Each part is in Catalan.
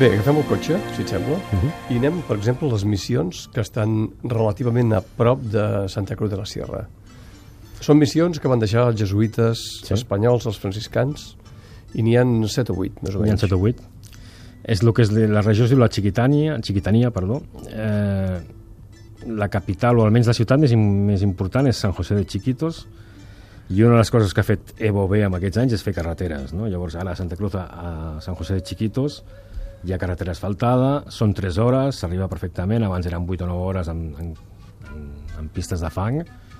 Bé, agafem el cotxe, si et sembla, i anem, per exemple, a les missions que estan relativament a prop de Santa Cruz de la Sierra. Són missions que van deixar els jesuïtes espanyols, els franciscans, i n'hi ha 7 o 8, més o menys. N'hi ha 7 o 8. És el que és la regió es diu la Chiquitania, perdó. La capital, o almenys la ciutat més important, és San José de Chiquitos, i una de les coses que ha fet Evo bé en aquests anys és fer carreteres, no? Llavors, ara a Santa Cruz, a San José de Chiquitos, hi ha carretera asfaltada, són 3 hores, s'arriba perfectament, abans eren 8 o 9 hores en pistes de fang.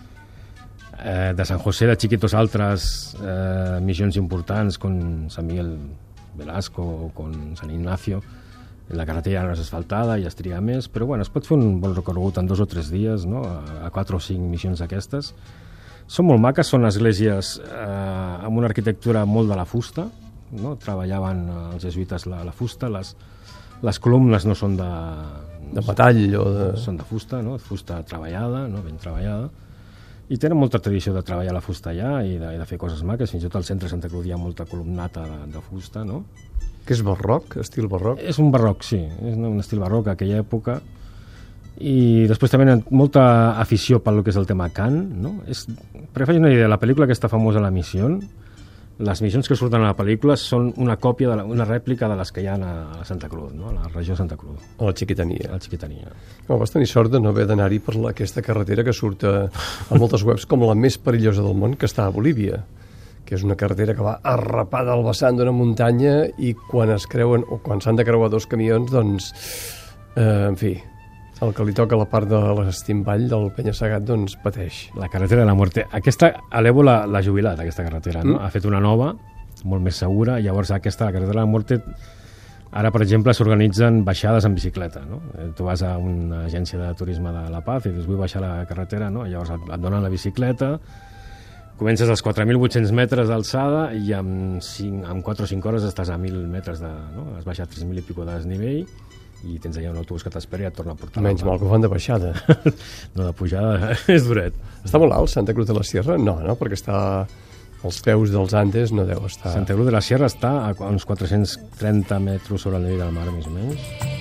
De San José de Chiquitos altres missions importants, com San Miguel Velasco o com San Ignacio, la carretera no és asfaltada i es triga més, però bueno, es pot fer un bon recorregut en 2 o 3 dies, no? A 4 o 5 missions d'aquestes. Són molt maques, són esglésies amb una arquitectura molt de la fusta, no? Treballaven els jesuïtes la fusta, les columnes no són de metall o de... Són de fusta, no? Fusta treballada, no? Ben treballada, i tenen molta tradició de treballar la fusta allà i de fer coses maques. Fins i tot al centre de Santa Cruz hi ha molta columnata de fusta, no? Que és barroc, estil barroc? És un barroc, sí, és un estil barroc d'aquella època. I després també molta afició pel que és el tema cant, no? Per fer una idea, la pel·lícula aquesta famosa, La Misión, les missions que surten a la pel·lícula són una còpia, una rèplica de les que hi ha a Santa Cruz, no? A la regió de Santa Cruz. A la Chiquitania. A la Chiquitania. Vas tenir sort de no haver d'anar-hi per aquesta carretera que surt a moltes webs com la més perillosa del món, que està a Bolívia, que és una carretera que va arrapada al vessant d'una muntanya i quan es creuen, o quan s'han de creuar 2 camions, doncs, en fi, el que li toca a la part de l'Estimball, del Penya-segat, doncs pateix. La carretera de la muerte. Aquesta, a l'Evo l'ha jubilat, aquesta carretera, no? Ha fet una nova, molt més segura, i llavors aquesta, la carretera de la muerte, ara, per exemple, s'organitzen baixades en bicicleta, no? Tu vas a una agència de turisme de La Paz i dius, vull baixar la carretera, no? I llavors et donen la bicicleta, comences als 4.800 metres d'alçada i en 4 o 5 hores estàs a 1.000 metres no? Has baixat 3.000 i pico de desnivell i tens allà un autobús que t'espera i et torna a portar. Menys mal que ho fan de baixada. No, de pujada és duret. Està molt alt Santa Cruz de la Sierra? No, perquè està als peus dels Andes, no deu estar... Santa Cruz de la Sierra està a uns 430 metres sobre el nivell del mar, més o menys.